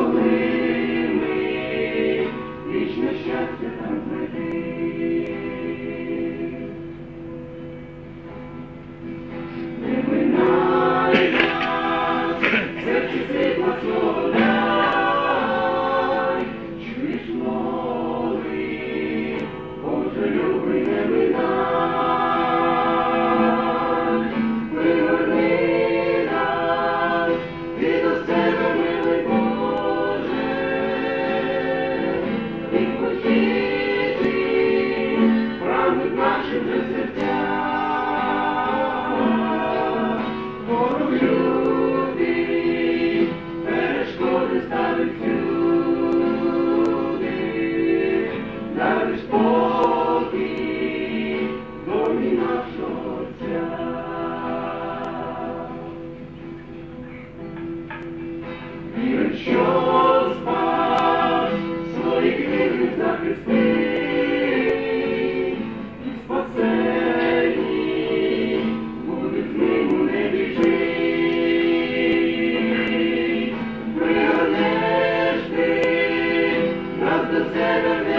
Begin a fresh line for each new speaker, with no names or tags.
Вічне щастя там знайти. Не минай нас, серці світла свого дай, чуєш мови, Боже любий, не минай. Виверни нас, ти до себе, милий Боже, і посіти прагнуть наші вже серця. Ворог любить, перешкоди ставить всюди, дай спокій домі нашого Отця. Вірить, що спас своїх вірних захистить, і спасені буде з ним у небі жить. Пригорнеш ти нас до себе.